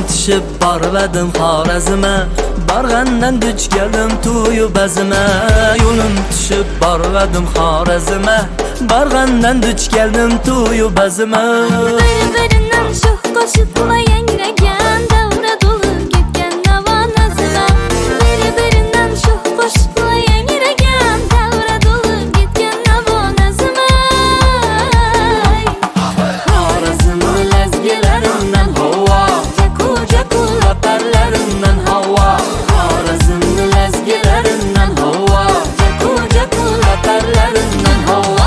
tushib borvadim Xorazmga, borgandan duch keldim to'yu bazima. Yo'lim tushib borvadim Xorazmga, borgandan duch keldim to'yu bazima. Bir-birinden shoh qo'shiqlar yangragan, davra to'lib ketgan navo nazma. Bir-birinden shoh qo'shiqlar yangragan, davra to'lib ketgan navo nazma. Xorazmni lazgilaridan havo, jaku laparlaridan havo. Xorazmni lazgilaridan havo, jaku laparlaridan havo.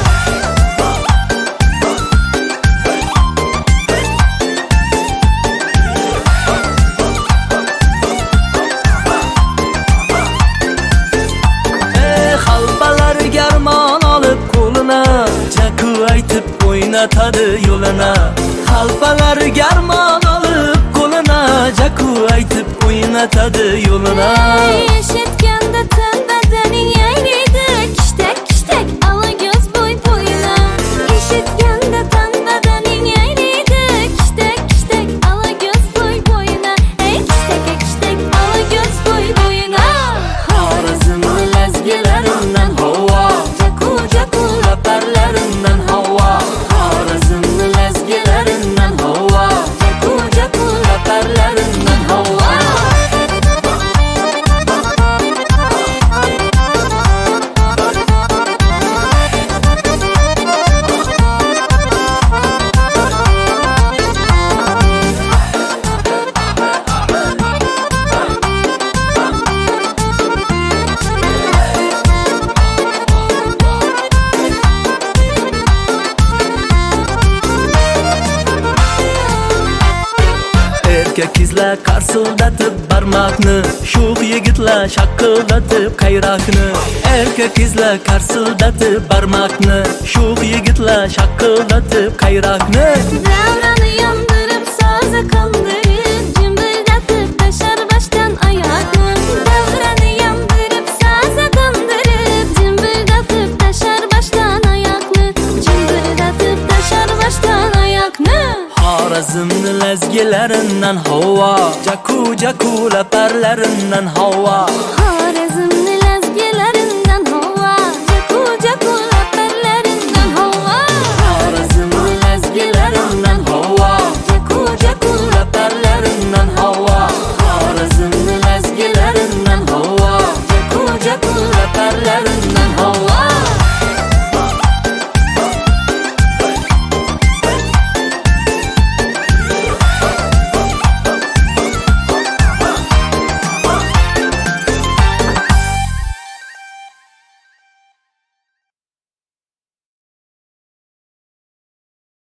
Xalpalar garmon olib qo'lina, jaku aytib o'ynatadi yo'lina. Xalpalar garmon olib qo'lina, jaku aytib o'ynatadi yo'lina. Eshitganda tan badaning yayraydi, kishtak alag'oz bo'y-bo'yina. Eshitganda tan badaning yayraydi, kishtak alag'oz bo'y-bo'yina. Ey kishtak alag'oz bo'y-bo'yina. Xorazmni lazgilaridan havo, jaku laparlaridan havo. Xorazmni lazgilaridan havo, jaku laparlaridan havo. Erkak qizlar qarsildatib barmoqni, sho'x yigitlar shaqildatib qayroqni. Erkak qizlar qarsildatib barmoqni, sho'x yigitlar shaqildatib qayroqni. Davrani yondirib, so'zi qoldirib, jimbirdatib tashar boshdan oyoqni. Davrani yondirib, so'zi qoldirib, jimbirdatib tashar boshdan oyoqni. Jimbirdatib tashar boshdan oyoqni. Xorazmni lazgilaridan havo, jaku laparlaridan havo. Xorazmni lazgilaridan havo, jaku laparlaridan havo. Xorazmni lazgilaridan havo, jaku laparlaridan havo. Xorazmni lazgilaridan havo, jaku laparlaridan